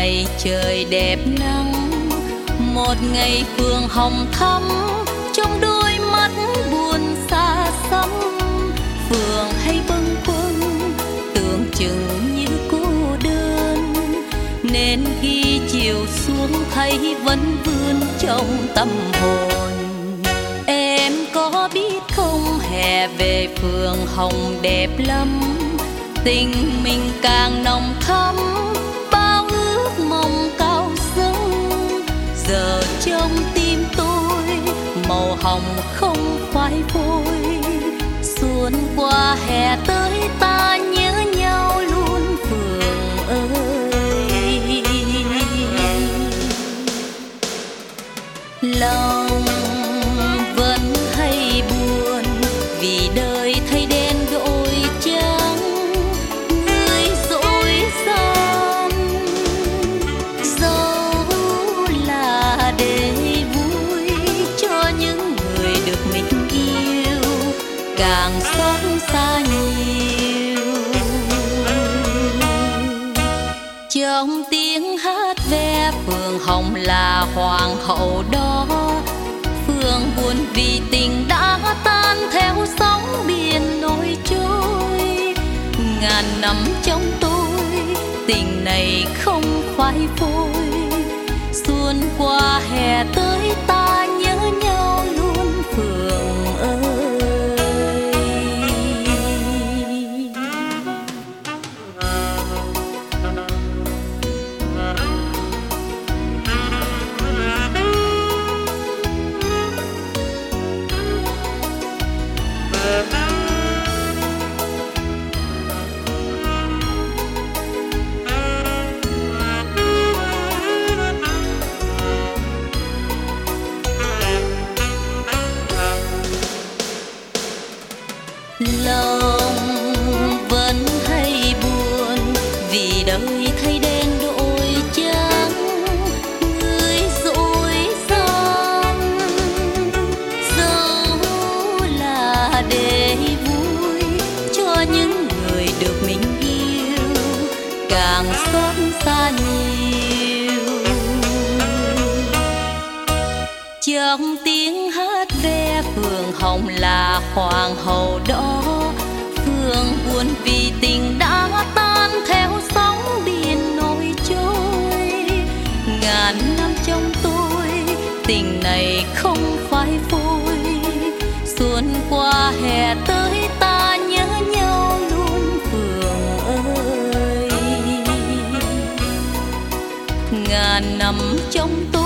ngày trời đẹp nắng, một ngày phường hồng thắm, trong đôi mắt buồn xa xăm. Phường hay bâng khuâng tưởng chừng như cô đơn, nên khi chiều xuống thấy vẫn vươn trong tâm hồn. Em có biết không, hè về phường hồng đẹp lắm, tình mình càng nồng thắm, bao ước mong cao dâng. Giờ trong tim tôi màu hồng không phai phôi, xuân qua hè tới ta nhớ nhau luôn phường ơi. Lòng vẫn hay buồn vì đời thay đen đổi trắng, người dối gian dẫu là để vui cho những người được mình yêu, càng xót xa nhiều. Trong tiếng hát ve phường hồng là hoàng hậu đó, phường buồn vì tình đã tan theo sóng biển nổi trôi. Ngàn năm trong tôi tình này không phai phôi, xuân qua hè tới ta nhớ nhau luôn phường ơi. Lòng vẫn hay buồn vì đời thay đen đổi trắng, người dối gian dẫu là để vui cho những người được mình yêu, càng xót xa nhiều. Trong tiếng hát ve phường hồng là hoàng hậu đó, phường buồn vì tình đã tan theo sóng biển nổi trôi. Ngàn năm trong tôi tình này không phai phôi, xuân qua hè tới ta nhớ nhau luôn phường ơi. Ngàn năm trong tôi